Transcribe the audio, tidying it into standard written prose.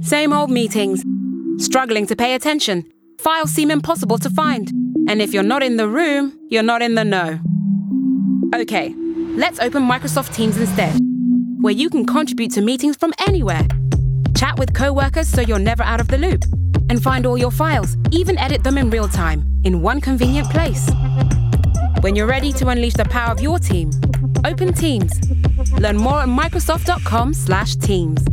Same old meetings. Struggling to pay attention. Files seem impossible to find. And if you're not in the room, you're not in the know. Okay, let's open Microsoft Teams instead, where you can contribute to meetings from anywhere. Chat with co-workers so you're never out of the loop. And find all your files, even edit them in real time, in one convenient place. When you're ready to unleash the power of your team, open Teams. Learn more at Microsoft.com/Teams.